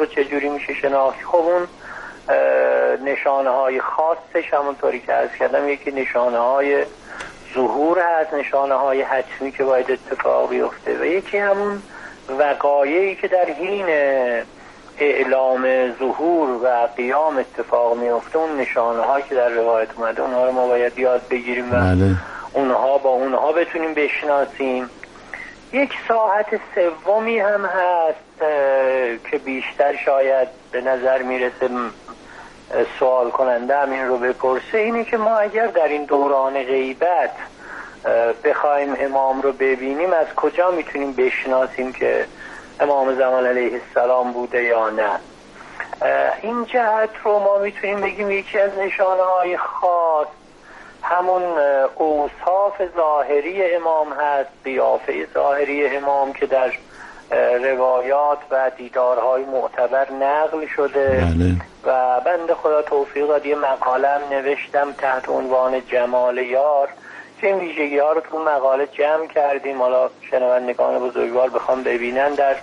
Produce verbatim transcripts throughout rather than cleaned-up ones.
رو چجوری میشه شناخت؟ خب اون نشانه های خاصش همونطوری که عرض کردم یکی نشانه های ظهور هست، نشانه های حتمی که باید اتفاق بیفته، و یکی همون وقایعی که در حین اعلام ظهور و قیام اتفاق میفته، اون نشانه هایی که در روایت اومده اونها رو ما باید یاد بگیریم و بله. اونها با اونها بتونیم بشناسیم. یک ساحت سومی هم هست که بیشتر شاید به نظر میرسه سوال کننده هم این رو بپرسه، اینه که ما اگر در این دوران غیبت بخوایم امام رو ببینیم، از کجا میتونیم بشناسیم که امام زمان علیه السلام بوده یا نه؟ این جهت رو ما میتونیم بگیم یکی از نشانه های خاص همون اوصاف ظاهری امام هست، قیافه ظاهری امام که در روایات و دیدارهای معتبر نقل شده. بله. و بنده خدا توفیق داد یه مقاله هم نوشتم تحت عنوان جمال یار که این ویژگی ها رو تو مقاله جمع کردیم. حالا شنوندگان بزرگوار بخوام ببینن، در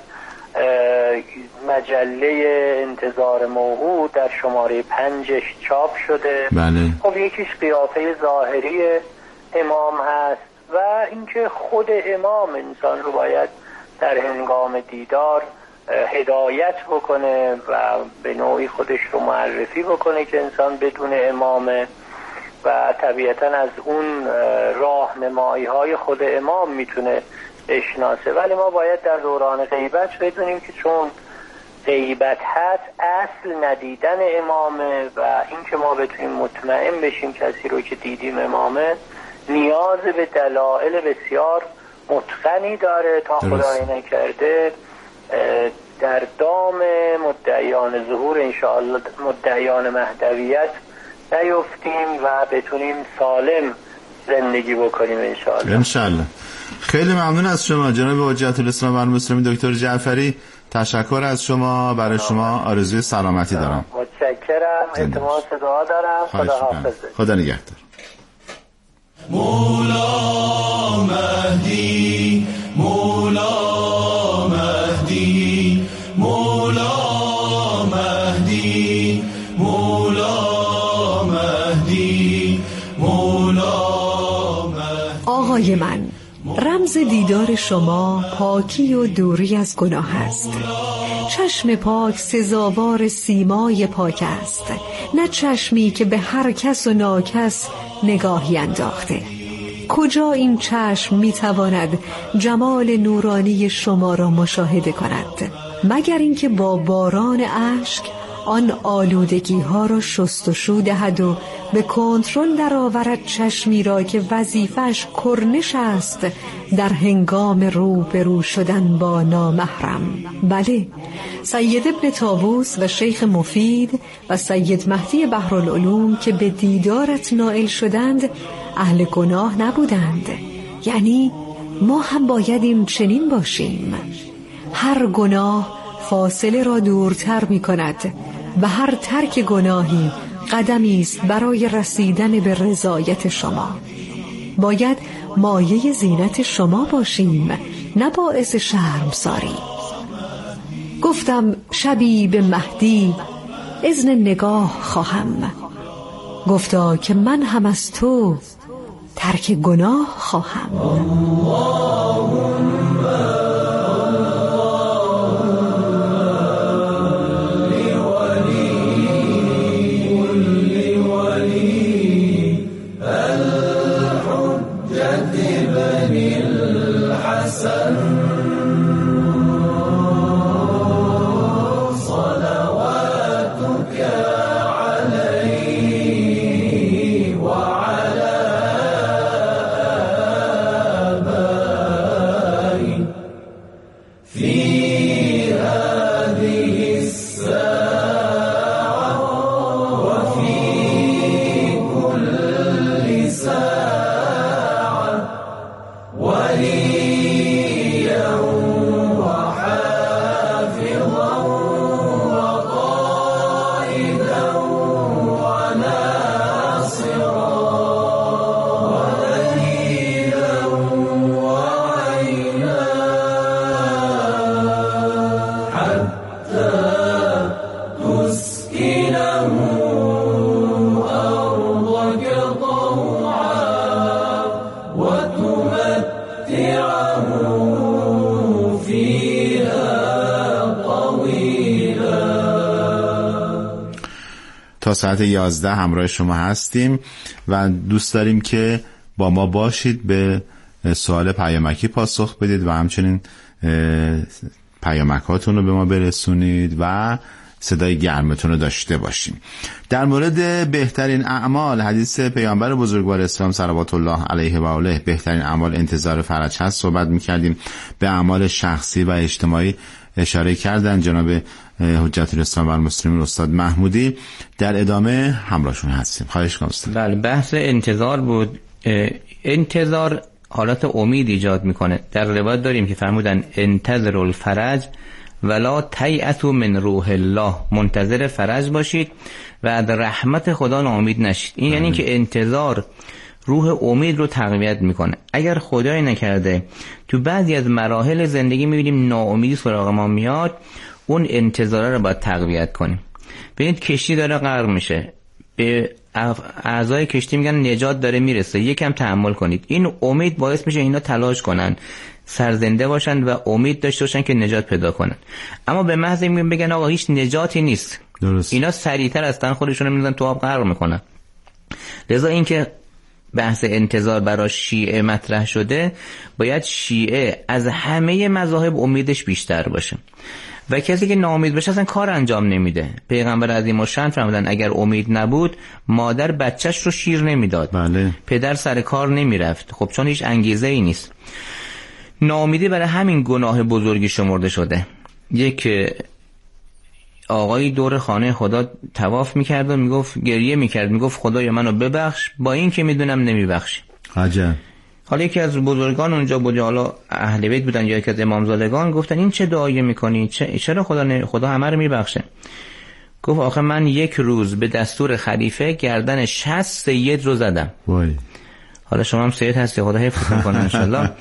مجله انتظار موعود در شماره پنجش چاپ شده. بله. خب یکیش قیافه ظاهری امام هست و اینکه خود امام انسان رو باید در هنگام دیدار هدایت بکنه و به نوعی خودش رو معرفی بکنه که انسان بدون امامه و طبیعتا از اون راهنمایی های خود امام میتونه بشناسه. ولی ما باید در دوران غیبت بدونیم که چون غیبت هست اصل ندیدن امامه و اینکه ما بتونیم مطمئن بشیم کسی رو که دیدیم امامه نیاز به دلایل بسیار متقنی داره تا خدای نکرده در دام مدعیان ظهور انشاءالله مدعیان مهدویت نیفتیم و بتونیم سالم زندگی بکنیم انشاءالله. انشاءالله. خیلی ممنون از شما جناب حجت الاسلام و المسلمین دکتر جعفری. تشکر از شما. برای شما آرزوی سلامتی دارم. متشکرم. التماس دعا دارم. خدا حافظ. خدا نگهدار. مولا مهدی مولا مهدی مولا مهدی مولا مهدی مولا مهدی. آقای من، رمز دیدار شما پاکی و دوری از گناه است. چشم پاک سزاوار سیمای پاک است، نه چشمی که به هر کس و ناکس نگاهی انداخته. کجا این چشم میتواند جمال نورانی شما را مشاهده کند مگر اینکه با باران اشک آن آلودگی ها را شستشو دهد و به کنترل درآورد چشمی را که وظیفش کرنش است در هنگام روبرو شدن با نامحرم. بله، سید ابن طاووس و شیخ مفید و سید مهدی بحرالعلوم که به دیدارت نائل شدند اهل گناه نبودند. یعنی ما هم باید این چنین باشیم. هر گناه فاصله را دورتر می کند و هر ترک گناهی قدمی است برای رسیدن به رضایت شما. باید مایه زینت شما باشیم، نه باعث شرمساری. گفتم شبی به مهدی اذن نگاه خواهم، گفتا که من هم از تو ترک گناه خواهم. تا ساعت یازده همراه شما هستیم و دوست داریم که با ما باشید، به سوال پیامکی پاسخ بدید و همچنین پیامکاتون رو به ما برسونید و صدای گرمتون رو داشته باشیم. در مورد بهترین اعمال، حدیث پیامبر بزرگوار اسلام صلوات الله علیه و آله، بهترین اعمال انتظار فرج هست، صحبت می‌کردیم. به اعمال شخصی و اجتماعی اشاره کردن جناب حجت الاسلام و المسلمین استاد محمودی. در ادامه همراهشون هستیم. خواهش کنم استاد. بله، بحث انتظار بود. انتظار حالت امید ایجاد میکنه. در روایت داریم که فرمودن انتظر الفرج ولا تیأسوا من روح الله، منتظر فرج باشید و از رحمت خدا ناامید نشید. این یعنی که انتظار روح امید رو تقویت میکنه. اگر خدای نکرده تو بعضی از مراحل زندگی میبینیم ناامیدی سراغ ما میاد، اون انتظاره رو باید تقویت کنیم. ببینید کشتی داره غرق میشه، به اعضای کشتی میگن نجات داره میرسه، یکم تحمل کنید. این امید باعث میشه اینا تلاش کنن، سرزنده باشن و امید داشته باشن که نجات پیدا کنن. اما به محض اینکه بگن آقا هیچ نجاتی نیست، درست، اینا سریعتر هستن خودشون رو میذارن تو آب غرق میکنن. لذا اینکه بحث انتظار برای شیعه مطرح شده، باید شیعه از همه مذاهب امیدش بیشتر باشه و کسی که ناامید بشه اصلا کار انجام نمیده. پیغمبر عظیم الشأن فرمودن اگر امید نبود مادر بچهش رو شیر نمیداد، بله. پدر سر کار نمیرفت، خب چون هیچ انگیزه ای نیست. ناامیدی برای همین گناه بزرگی شمرده شده. یک آقایی دور خانه خدا طواف میکرد و میگفت، گریه میکرد، میگفت خدایا منو ببخش، با این که میدونم نمیبخشی. عجب. حالا یکی از بزرگان اونجا بود، حالا اهل بیت بودن یا یکی از امامزادگان، گفتن این چه دعایی میکنی؟ چرا خدا ن... خدا همه رو میبخشه؟ گفت آخه من یک روز به دستور خلیفه گردن شصت سید رو زدم. وای. حالا شما هم سید هستی، خدا حفظتون کنه انشالله.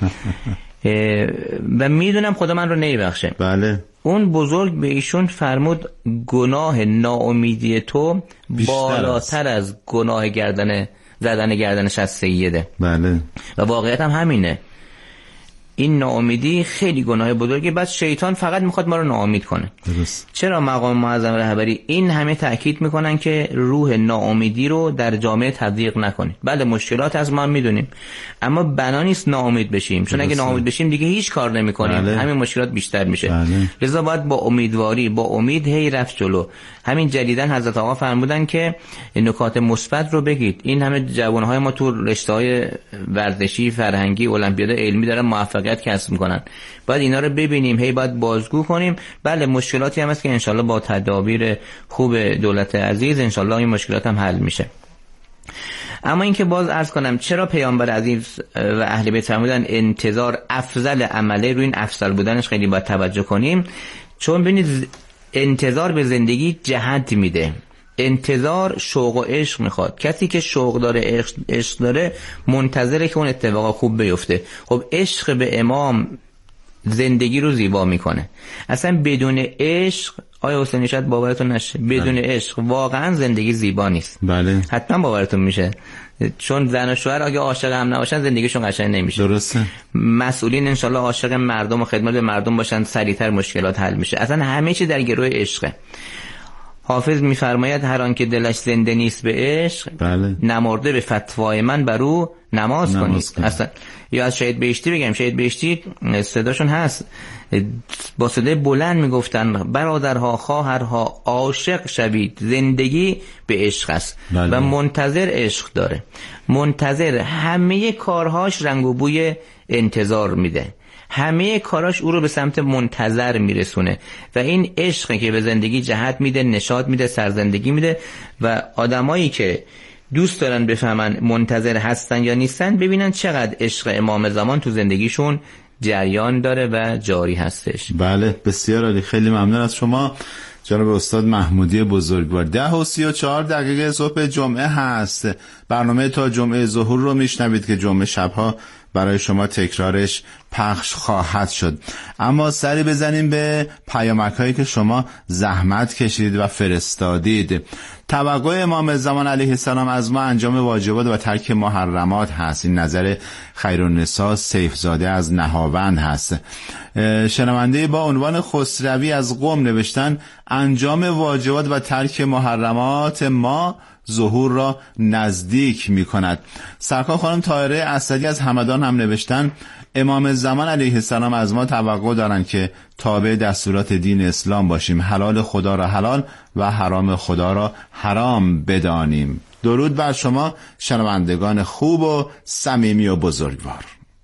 و میدونم خدا من رو نمیبخشه. بله. اون بزرگ به ایشون فرمود گناه ناامیدی تو بالاتر از گناه گردن زدن گردنش از سیده. بله. و واقعیت هم همینه. این ناامیدی خیلی گناه بزرگه. بعد شیطان فقط میخواد ما رو ناامید کنه. درست. چرا مقام معظم رهبری این همه تاکید میکنن که روح ناامیدی رو در جامعه تبلیغ نکنید؟ بله مشکلات از ما میدونیم، اما بنا نیست ناامید بشیم، چون اگه ناامید بشیم دیگه هیچ کار نمیکنیم. بله. همین مشکلات بیشتر میشه. بله. لذا باید با امیدواری، با امید هی رفت جلو. همین جدیدن حضرت آقا فرمودن که نکات مثبت رو بگید. این همه جوانهای ما تو رشته‌های ورزشی، فرهنگی، المپیاد علمی دارن موفقیت کسب میکنن. باید اینا رو ببینیم، هی باید بازگو کنیم. بله مشکلاتی هم هست که انشالله با تدابیر خوب دولت عزیز انشالله این مشکلات هم حل میشه. اما اینکه باز عرض کنم چرا پیامبر عزیز و اهل بیت فرمودن انتظار افضل عمله، روی این افضل بودنش خیلی باید توجه کنیم. چون ببینید انتظار به زندگی جهت میده، انتظار شوق و عشق میخواد. کسی که شوق داره، عشق, عشق داره، منتظره که اون اتفاق خوب بیفته. خب عشق به امام زندگی رو زیبا میکنه. اصلا بدون عشق، آیا حسینی شاید باورتون نشه، بدون بله. عشق واقعا زندگی زیبا نیست. بله. حتما باورتون میشه، چون زن و شوهر اگه عاشق هم نباشن زندگیشون قشنگ نمیشه. درسته. مسئولین انشالله عاشق مردم و خدمت به مردم باشن، سریعتر مشکلات حل میشه. اصلا همه چی در گروه عشقه. حافظ میفرماید هر آن که دلش زنده نیست به عشق، بله. نمرده به فتوای من بر او نماز, نماز کنید. کنید. اصلا یا از شهید بهشتی بگم، شهید بهشتی صداشون هست، با صدای بلند میگفتن برادرها خواهرها عاشق شوید، زندگی به عشق است. بله. و منتظر عشق داره، منتظر همه کارهاش رنگ و بوی انتظار میده، همه کاراش او رو به سمت منتظر میرسونه و این عشقه که به زندگی جهت میده، نشاط میده، سرزندگی میده. و آدمایی که دوست دارن بفهمن منتظر هستن یا نیستن، ببینن چقدر عشق امام زمان تو زندگیشون جریان داره و جاری هستش. بله بسیار عالی، خیلی ممنون از شما جناب استاد محمودی بزرگوار. ده و سی و چهار دقیقه صبح جمعه هست. برنامه تا جمعه ظهور رو میشنوید که جمعه شبها برای شما تکرارش پخش خواهد شد. اما سری بزنیم به پیامک هایی که شما زحمت کشید و فرستادید. توقع امام زمان علیه السلام از ما انجام واجبات و ترک محرمات هست. این نظر خیرالنساء سیفزاده از نهاوند هست. شنونده با عنوان خسروی از قم نوشتن انجام واجبات و ترک محرمات ما ظهور را نزدیک می کند. سرکار خانم طاهره اسدی از همدان هم نوشتن امام زمان علیه السلام از ما توقع دارند که تابع دستورات دین اسلام باشیم، حلال خدا را حلال و حرام خدا را حرام بدانیم. درود بر شما شنوندگان خوب و صمیمی و بزرگوار.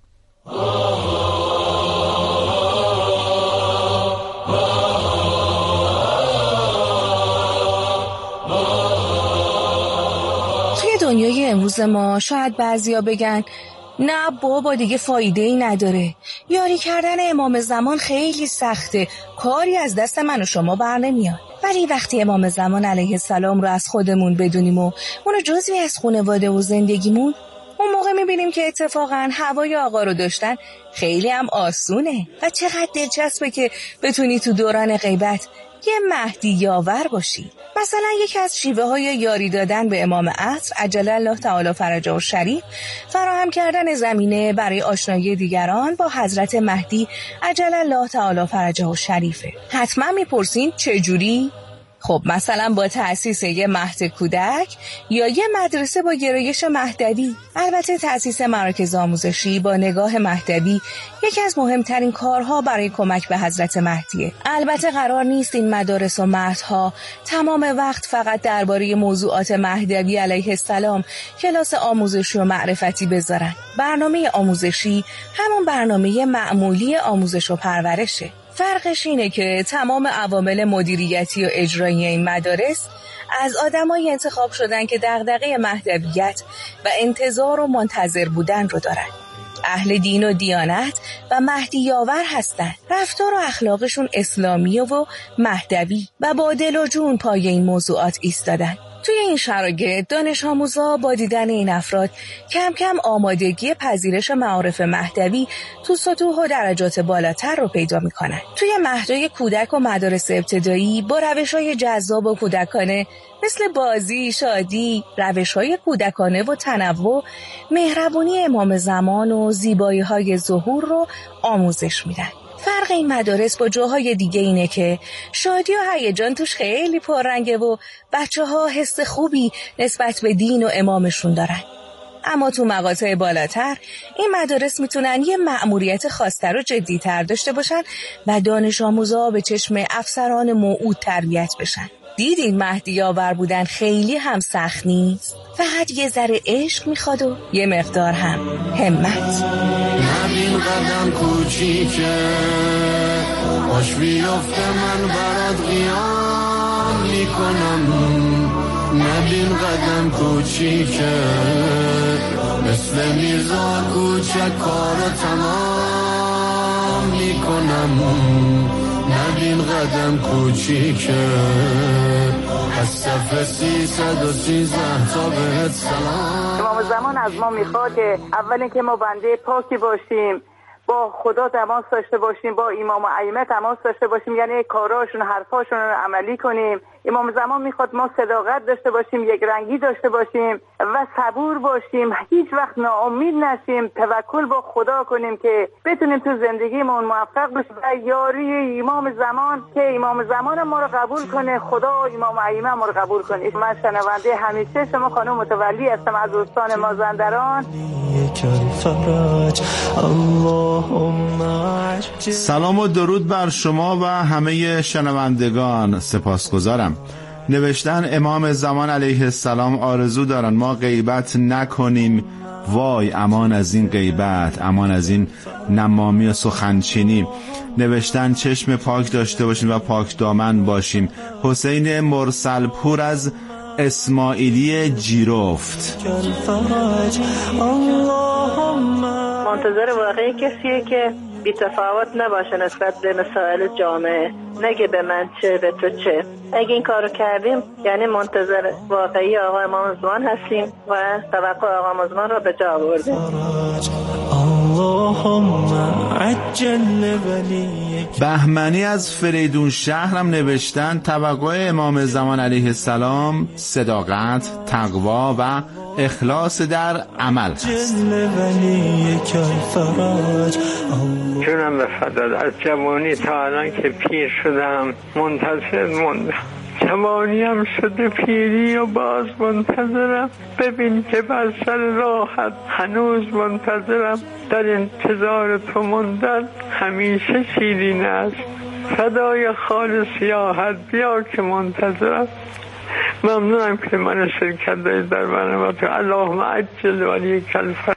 دنیای امروز ما شاید بعضیا بگن نه بابا دیگه فایده ای نداره، یاری کردن امام زمان خیلی سخته، کاری از دست من و شما بر نمیاد. ولی وقتی امام زمان علیه السلام رو از خودمون بدونیم و اونو جزوی از خانواده و زندگیمون، اون موقع میبینیم که اتفاقا هوای آقا رو داشتن خیلی هم آسونه و چقدر دلچسبه که بتونی تو دوران غیبت یه مهدی یاور باشی. مثلا یکی از شیوه های یاری دادن به امام عصر عجل الله تعالی فرجه و شریف فراهم کردن زمینه برای آشنایی دیگران با حضرت مهدی عجل الله تعالی فرجه و شریفه. حتما میپرسین چجوری؟ خب مثلا با تأسیس یه مهد کودک یا یه مدرسه با گرایش مهدوی. البته تأسیس مراکز آموزشی با نگاه مهدوی یکی از مهمترین کارها برای کمک به حضرت مهدیه. البته قرار نیست این مدارس و مهدها تمام وقت فقط درباره موضوعات مهدوی علیه السلام کلاس آموزشی و معرفتی بذارن. برنامه آموزشی همون برنامه معمولی آموزش و پرورشه. فرقش اینه که تمام عوامل مدیریتی و اجرایی این مدارس از آدمایی انتخاب شدن که دغدغه مهدویت و انتظار و منتظر بودن رو دارن. اهل دین و دیانت و مهدی یاور هستن. رفتار و اخلاقشون اسلامی و مهدوی و با دل و جون پای این موضوعات ایستادن. توی این شرایط دانش آموزا با دیدن این افراد کم کم آمادگی پذیرش معارف مهدوی تو سطوح و درجات بالاتر رو پیدا میکنن. توی مهدهای کودک و مدارس ابتدایی با روش‌های جذاب و کودکانه مثل بازی، شادی، روش‌های کودکانه و تنوع، مهربونی امام زمان و زیبایی‌های ظهور رو آموزش میدن. فرق این مدارس با جاهای دیگه اینه که شادی و هیجان توش خیلی پررنگه و بچه ها حس خوبی نسبت به دین و امامشون دارن. اما تو مقاطع بالاتر این مدارس میتونن یه مأموریت خاص‌تر و جدی‌تر داشته باشن و دانش آموزا به چشم افسران موعود تربیت بشن. دیدین مهدی یاور بودن خیلی هم سخت نیست، فقط یه ذره عشق میخواد و یه مقدار هم همت. نبین قدم کوچیکه باش بیافته من برات قیام میکنم، نبین قدم کوچیکه مثل میرزا کوچک کارو تمام میکنم، نبین قدم کوچیکه از صفحه سیصد و سیزده تا بهت سلام. امام زمان از ما میخواد که اول اینکه ما بنده پاکی باشیم، با خدا تماس داشته باشیم، با امام و ائمه تماس داشته باشیم، یعنی کاراشون حرفاشون رو عملی کنیم. امام زمان میخواد ما صداقت داشته باشیم، یک رنگی داشته باشیم و صبور باشیم، هیچ وقت ناامید نشیم، توکل با خدا کنیم که بتونیم تو زندگیمون موفق بشیم و یاری امام زمان که امام زمان ما رو قبول کنه، خدا و امام ائمه ما رو قبول کنه. من شنونده همیشه شما خانم متولی هستم از استان مازندران. سلام و درود بر شما و همه شنوندگان، سپاسگزارم. نوشتن امام زمان علیه السلام آرزو دارن ما غیبت نکنیم، وای امان از این غیبت، امان از این نمامی و سخنچینی. نوشتن چشم پاک داشته باشیم و پاک دامن باشیم. حسین مرسل پور از اسماعیلی جیرفت. منتظر واقعی کسیه که بی تفاوت نباشه نسبت به مسائل جامعه، نگه به من چه به تو چه. اگه این کارو کردیم یعنی منتظر واقعی آقا امام زمان هستیم و توقع آقا امام زمان رو به جا آوردیم. اللهم عجل ولی. بهمنی از فریدون شهرم نوشتن توقع امام زمان علیه السلام صداقت، تقوا و اخلاص در عمل هست. جونم به فداد، از جوانی تا الان که پیر شدم منتظر موندم، جوانی هم شده پیری و باز منتظرم. ببین که بر سر راحت هنوز منتظرم، در انتظار تو موندن همیشه شیرین است. فدای خال سیاحت بیا که منتظرم. ممنونم که من شرکت دارید در برنامه. اللهم عجل ولی کلفر.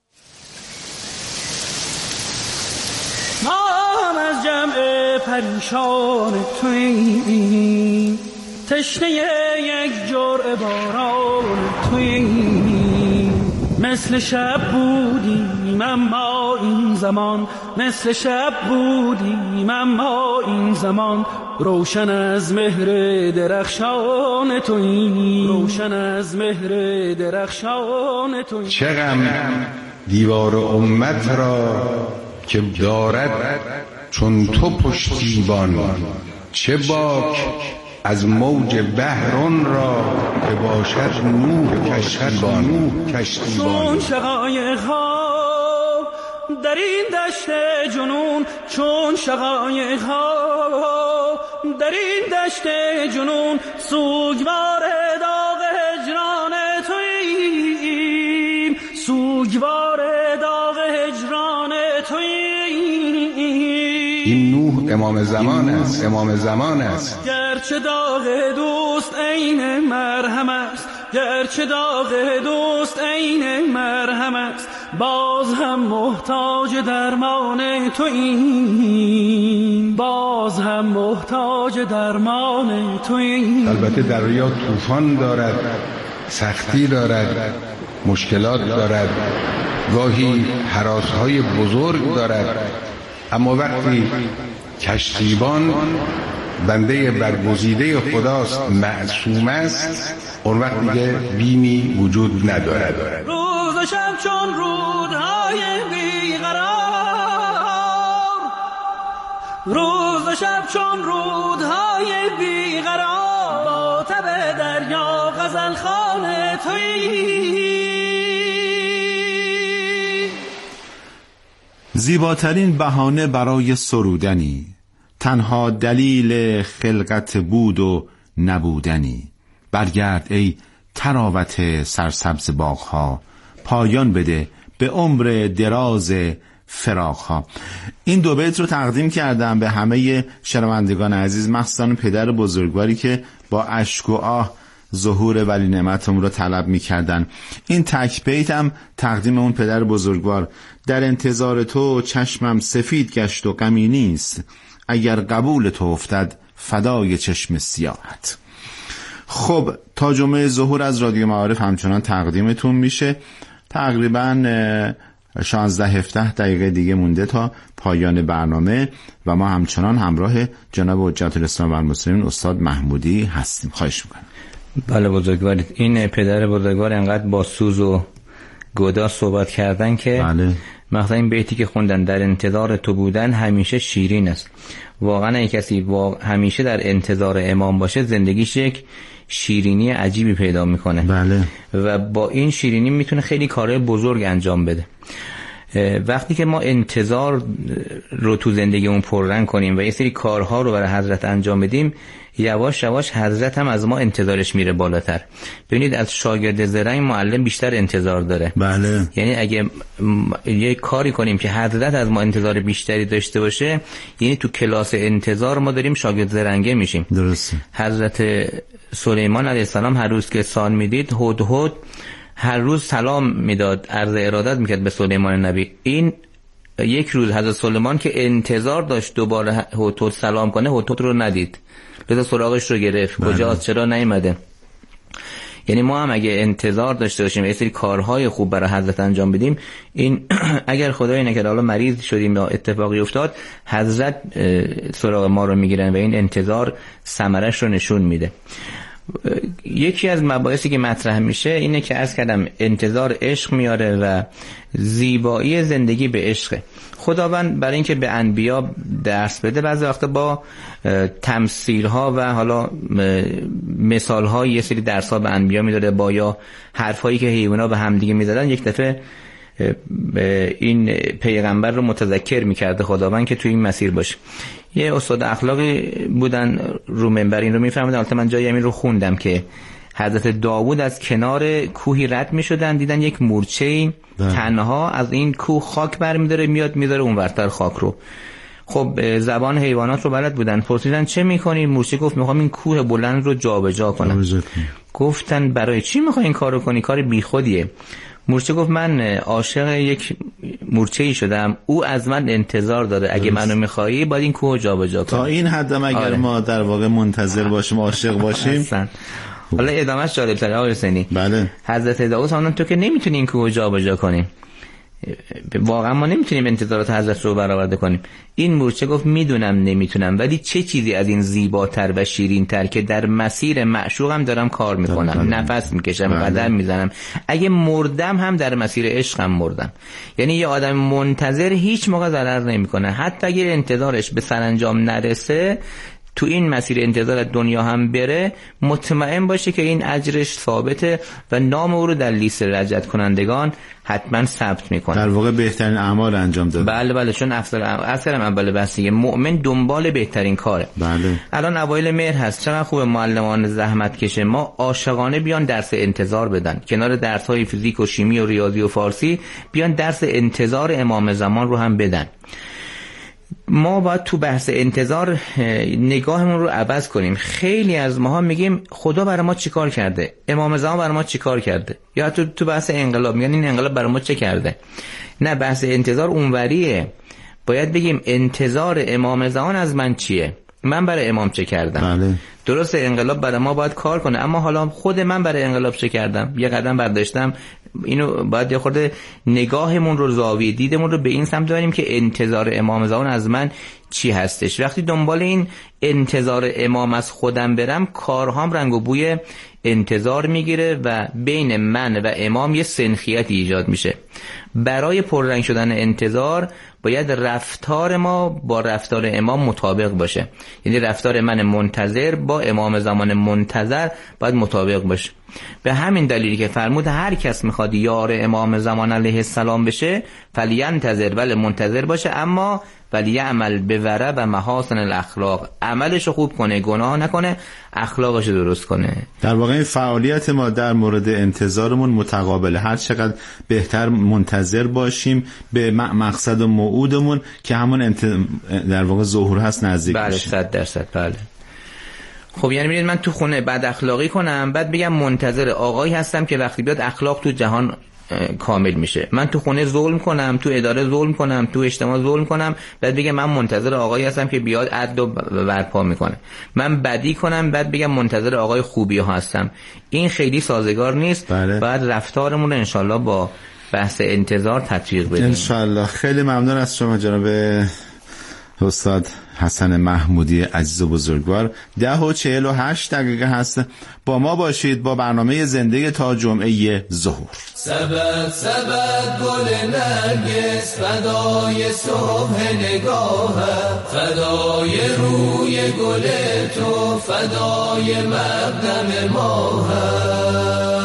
ما هم از جمع پریشان توییم، تشنه یک جرعه باران توییم. مثل شب بودیم اما این زمان، مثل شب بودیم اما این زمان روشن از مهر درخشان توییم، روشن از مهر درخشان توییم. چه غم دیوار امت را که دارد چون تو پشتیبان، چه باک از موج بحران را که باشد نوح کشتیبان. چون شقایق ها در این دشت جنون، چون شقایق ها در این دشت جنون سوگوار داغ هجران توییم، سوگوار داغ هجران توییم. این نوح امام زمان است، امام زمان است. گرچه داغ دوست عین مرهم است، گرچه داغ دوست عین مرهم است، باز هم محتاج درمان توییم، باز هم محتاج درمان توییم. البته دریا طوفان دارد، سختی دارد، مشکلات دارد، گاهی هراس‌های بزرگ دارد، اما وقتی کشتیبان بنده برگزیده خداست، معصوم است، اون وقت دیگه بیمی وجود ندارد. روز و شب چون رودهای بیقرار، روز و شب چون رودهای بیقرار، با تب دریا غزل خوان تویی. زیباترین بهانه برای سرودنی، تنها دلیل خلقت بود و نبودنی. برگرد ای تراوت سرسبز باغها، پایان بده به عمر دراز فراقها. این دو بیت رو تقدیم کردم به همه شنوندگان عزیز، مخصوصا پدر بزرگواری که با اشک و آه ظهور ولی نعمتم رو طلب می‌کردن. این تک بیت هم تقدیم اون پدر بزرگوار. در انتظار تو چشمم سفید گشت و غمی نیست، اگر قبول تو افتد فدای چشم سیاحت. خب تا جمعه ظهور از رادیو معارف همچنان تقدیمتون میشه. تقریبا شانزده هفده دقیقه دیگه مونده تا پایان برنامه و ما همچنان همراه جناب حجت الاسلام و المسلمین استاد محمودی هستیم. خواهش میکنم. بله بزرگوارید. این پدر بزرگوار انقدر با سوز و گدا صحبت کردن که بله. مثلا این بیتی که خوندن، در انتظار تو بودن همیشه شیرین است. واقعا اگه کسی واقع همیشه در انتظار امام باشه، زندگیش یک شیرینی عجیبی پیدا میکنه. بله. و با این شیرینی میتونه خیلی کارهای بزرگ انجام بده. وقتی که ما انتظار رو تو زندگیمون پررنگ کنیم و یه سری کارها رو برای حضرت انجام بدیم، یواش یواش حضرت هم از ما انتظارش میره بالاتر. ببینید از شاگرد زرنگ معلم بیشتر انتظار داره. بله. یعنی اگه یه کاری کنیم که حضرت از ما انتظار بیشتری داشته باشه، یعنی تو کلاس انتظار ما داریم شاگرد زرنگه میشیم. درسته. حضرت سلیمان علیه السلام هر روز که سان میدید، هدهد هر روز سلام میداد، عرض ارادت میکرد به سلیمان نبی. این یک روز حضرت سلیمان که انتظار داشت دوباره هدهد سلام کنه، هدهد رو ندید، لذا سراغش رو گرفت. کجاست؟ چرا نیومده؟ یعنی ما هم اگه انتظار داشته باشیم یه سری کارهای خوب برای حضرت انجام بدیم، این اگر خدای نکرده حالا مریض شدیم یا اتفاقی افتاد، حضرت سراغ ما رو میگیرن و این انتظار ثمرش رو نشون میده. یکی از مباحثی که مطرح میشه اینه که عرض کردم انتظار عشق میاره و زیبایی زندگی به عشقه. خداوند برای اینکه به انبیا درس بده بعضی وقتا با تمثیل‌ها و حالا مثال‌ها یه سری درس‌ها به انبیا میداده، با یا حرفایی که حیونا به همدیگه میزدن یک دفعه این پیغمبر رو متذکر میکرده خداوند که توی این مسیر باشه. یه استاد اخلاقی بودن رو منبر این رو میفهمیدن، البته من جایی همین رو خوندم که حضرت داوود از کنار کوهی رد میشدن، دیدن یک مورچه تنها از این کوه خاک برمیداره میاد میذاره اون ورتر خاک رو. خب زبان حیوانات رو بلد بودن، پرسیدن چه میکنی؟ مورچه گفت میخوام این کوه بلند رو جابجا کنم. گفتن برای چی میخوای این کارو کنی؟ کار بیخودیه. مورچه گفت من عاشق یک مورچه‌ای شدم، او از من انتظار داره، اگه منو میخوایی باید این کوه جابجا کنی. تا این حدم اگر آره. ما در واقع منتظر باشیم، عاشق باشیم. حالا ادامهش جالب تره آقای حسینی. بله. حضرت داوود فرمودن تو که نمیتونی این کوه جابجا کنی، واقعا ما نمیتونیم انتظارات حضرت رو برآورده کنیم. این مورچه گفت میدونم نمیتونم، ولی چه چیزی از این زیباتر و شیرین‌تر که در مسیر معشوقم دارم کار میکنم، نفس میکشم، قدم میزنم، اگه مردم هم در مسیر عشقم مردم. یعنی یه آدم منتظر هیچ موقع ضرر نمیکنه، حتی اگه انتظارش به سرانجام نرسه، تو این مسیر انتظار دنیا هم بره، مطمئن باشه که این اجرش ثابته و نام او رو در لیست رجعت کنندگان حتما ثبت میکنه. در واقع بهترین اعمال انجام داده. بله بله، چون افضل اصلا اول بحثیه مؤمن دنبال بهترین کاره. بله. الان اوایل مهر هست، چقدر خوبه معلمان زحمت کشه ما عاشقانه بیان درس انتظار بدن، کنار درس‌های فیزیک و شیمی و ریاضی و فارسی بیان درس انتظار امام زمان رو هم بدن. ما باید تو بحث انتظار نگاهمون رو عوض کنیم. خیلی از ماها میگیم خدا برای ما چیکار کرده، امام زمان برای ما چیکار کرده، یا تو تو بحث انقلاب میگن این انقلاب برای ما چه کرده. نه، بحث انتظار اونوریه. باید بگیم انتظار امام زمان از من چیه، من برای امام چه کردم. بله. درسته انقلاب برای ما باید کار کنه، اما حالا خود من برای انقلاب چه کردم، یه قدم برداشتم. اینو باید یه خورده نگاهمون رو، زاویه دیدمون رو به این سمت ببریم که انتظار امام زمان از من چی هستش. وقتی دنبال این انتظار امام از خودم برم، کارهام رنگ و بوی انتظار میگیره و بین من و امام یه سنخیتی ایجاد میشه. برای پررنگ شدن انتظار باید رفتار ما با رفتار امام مطابق باشه، یعنی رفتار من منتظر با امام زمان منتظر باید مطابق باشه. به همین دلیلی که فرمود هر کس میخواد یار امام زمان علیه السلام بشه فلینتظر، ولی منتظر باشه، اما ولی عمل به وره و محاسن الاخلاق، عملشو خوب کنه، گناه نکنه، اخلاقشو درست کنه. در واقع این فعالیت ما در مورد انتظارمون متقابله، هر چقدر بهتر منتظر باشیم به مقصد و موعودمون که همون انت... در واقع ظهور هست نزدیک بله باشیم. صد درصد بله. خب یعنی میرید من تو خونه بد اخلاقی کنم، بعد بگم منتظر آقایی هستم که وقتی بیاد اخلاق تو جهان کامل میشه. من تو خونه ظلم کنم، تو اداره ظلم کنم، تو اجتماع ظلم کنم، بعد بگم من منتظر آقایی هستم که بیاد عدل و برپا میکنه. من بدی کنم بعد بگم منتظر آقای خوبی ها هستم. این خیلی سازگار نیست. بله. بعد رفتارمون انشالله با بحث انتظار تطبیق بدیم انشالله. خیلی ممنون از شما جناب استاد حسن محمودی عزیز و بزرگوار. ده و چهل و هشت دقیقه هست، با ما باشید با برنامه زنده تا جمعه ظهور. سبد سبد گل نرگس فدای صبح نگاهم، فدای روی گل تو فدای مقدم ماهم.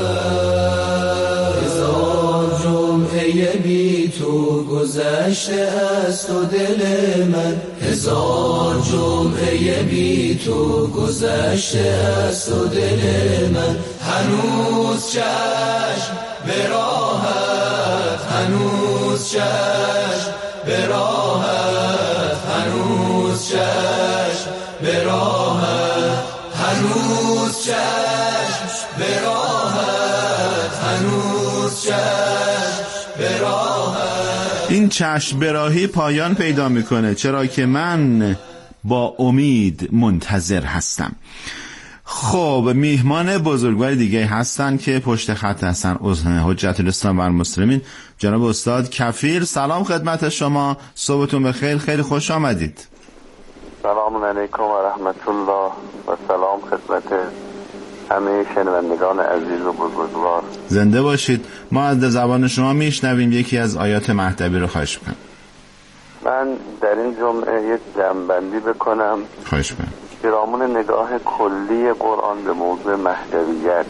هزار جمعه بی تو گذشته از تو دل من، هزار جمعه بی تو گذشته از تو دل من. هنوز چشم به راحت، هنوز چشم به راحت، هنوز چشم به راحت، هنوز چشم به راحت، هنوز چشم به راحت. این چشم براهی پایان پیدا میکنه، چرا که من با امید منتظر هستم. خب میهمان بزرگوار دیگه هستن که پشت خط هستن، حجت الاسلام و المسلمین، جناب استاد کفیل. سلام خدمت شما، صبحتون بخیر، خیلی خوش آمدید. سلام علیکم و رحمت الله و سلام خدمت همه شنوندگان عزیز و بزرگوار. زنده باشید. ما از زبان شما میشنویم یکی از آیات مهدوی رو. خواهش میکنم. من در این جمعه یک جمع‌بندی بکنم. خواهش میکنم. پیرامون نگاه کلی قرآن به موضوع مهدویت.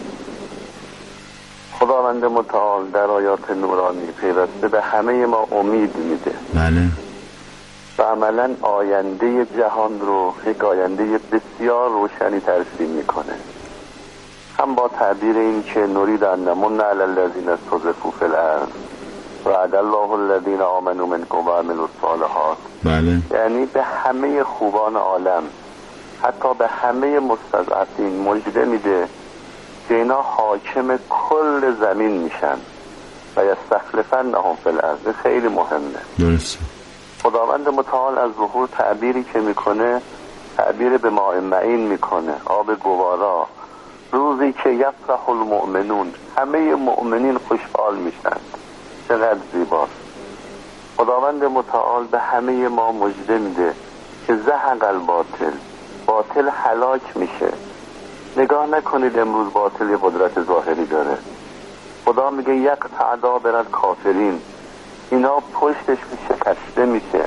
خداوند متعال در آیات نورانی پیوسته به همه ما امید میده. بله. و عملا آینده جهان رو یک آینده بسیار روشنی ترسیم میکنه. هم با تعبیر این که نرید ان نمن علی الذین استضعفوا فی الارض وعد الله الذین آمنوا منکم و عملوا الصالحات. بله. یعنی به همه خوبان عالم، حتی به همه مستضعفین مژده میده که اینا حاکم کل زمین میشن و یستخلفنهم فی الارض. خیلی مهمه. درسته. خداوند متعال از ظهور تعبیری که میکنه تعبیر به ماء معین میکنه، آب گوارا. روزی که یفرح المؤمنون، همه مؤمنین خوشحال میشن. چقدر زیباست. خداوند متعال به همه ما مژده میده که زهق الباطل، باطل هلاک میشه. نگاه نکنید امروز باطل یه قدرت ظاهری داره. خدا میگه یقطع دابر الکافرین، اینا پشتش شکسته میشه.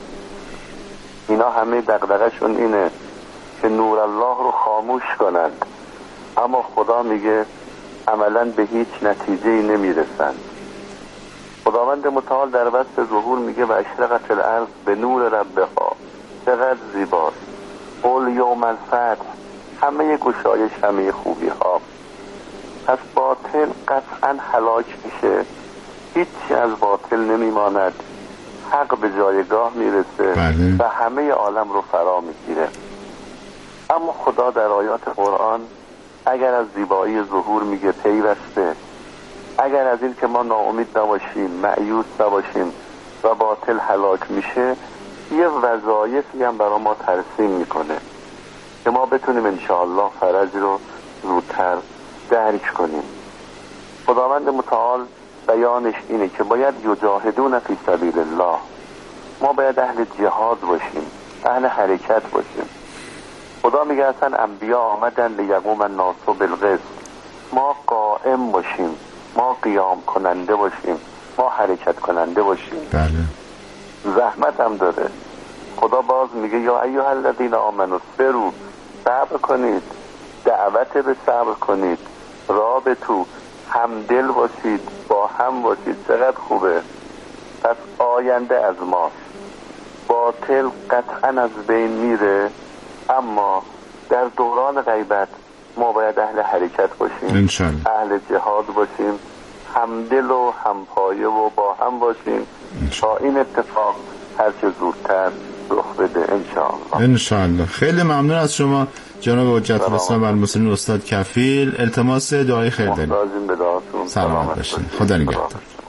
اینا همه دغدغه‌شون اینه که نور الله رو خاموش کنند، اما خدا میگه عملا به هیچ نتیجه‌ای نمیرسند. خداوند متعال در وسط ظهور میگه و اشرقت الارض به نور ربها. چقدر زیباست. قل یوم الفتح، همه گشایش، همه خوبی ها. پس باطل قطعا هلاک میشه، هیچی از باطل نمیماند، حق به جایگاه میرسه. بله. و همه عالم رو فرا میگیره. اما خدا در آیات قرآن اگر از زیبایی ظهور میگه پیوسته، اگر از این که ما ناامید نباشیم، مایوس نباشیم و باطل هلاک میشه، یه وظایفی هم برای ما ترسیم میکنه که ما بتونیم انشاءالله فرج رو زودتر درک کنیم. خداوند متعال بیانش اینه که باید یجاهدون فی سبیل الله، ما باید اهل جهاد باشیم، اهل حرکت باشیم. خدا میگه اصلا انبیا آمدن لیقوم الناس بالقسط، ما قائم باشیم، ما قیام کننده باشیم، ما حرکت کننده باشیم. بله. زحمت هم داره. خدا باز میگه یا ایها الذین آمنوا اصبروا، صبر کنید، دعوت به صبر کنید، رابطو، همدل باشید، با هم باشید. چقدر خوبه. پس آینده از ماست. باطل قطعا از بین میره، اما در دوران غیبت ما باید اهل حرکت باشیم، انشالله. اهل جهاد باشیم، همدل و همپایه و با هم باشیم تا این اتفاق هرچه زودتر رخ بده انشاءالله. انشاءالله. خیلی ممنون از شما جناب حجت الاسلام و المسلمین استاد کفیل. التماس دعای خیر داریم. محتاجیم به دعاتون. سلامت باشید. خدا نگهدار.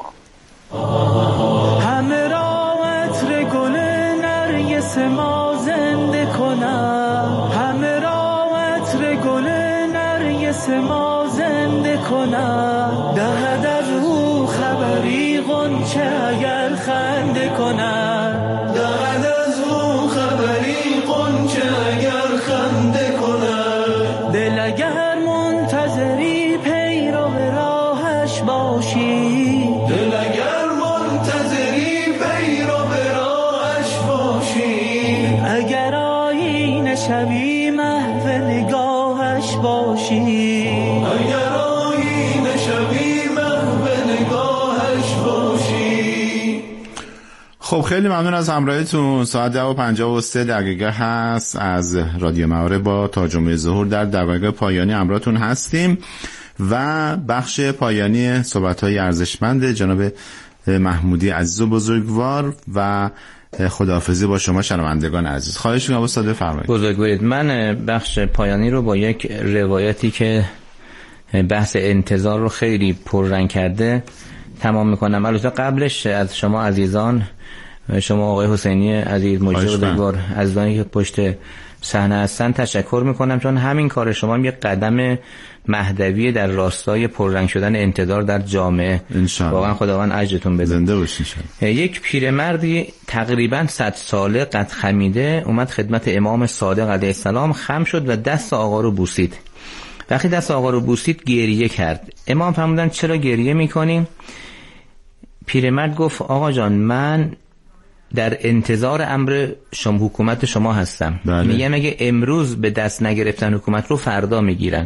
همه را عطر گل نرگس ما زنده کنم، همه را عطر گل نرگس ما زنده کنم، دهد از او خبری غنچه اگر خنده کنم، دهد از او خبری غنچه اگر خنده کنم. دل اگر منتظری پیرو راهش باشی، دل اگر منتظری پیرو راهش باشی، اگر آینه شوی محو نگاهش باشی، اگر آینه شوی محو نگاهش باشی. خب خیلی ممنون از همراهیتون. ساعت ده و پنجاه و سه دقیقه هست از رادیو معارف با تا جمعه ظهر در دقایق پایانی همراهتون هستیم و بخش پایانی صحبت‌های ارزشمند جناب محمودی عزیز و بزرگوار و خداحافظی با شما شنوندگان عزیز. خواهش می‌کنم استاد بفرمایید. بزرگوارید. من بخش پایانی رو با یک روایتی که بحث انتظار رو خیلی پررنگ کرده تمام میکنم. البته قبلش از شما عزیزان، شما آقای حسینی عزیز، مجید بزرگوار، عزیزانی که پشت صحنه هستن تشکر میکنم، چون همین کار شما یک قدم مهدوی در راستای پررنگ شدن انتظار در جامعه. واقعا خداوند اجرتون بده. زنده باشین. یک پیرمردی تقریبا صد ساله قد خمیده اومد خدمت امام صادق علیه السلام، خم شد و دست آقا رو بوسید وقتی دست آقا رو بوسید گریه کرد. امام فرمودن چرا گریه میکنی؟ پیرمرد گفت آقا جان من در انتظار امر شما حکومت شما هستم. بله. میگم اگه امروز به دست نگرفتن حکومت رو فردا میگیرن.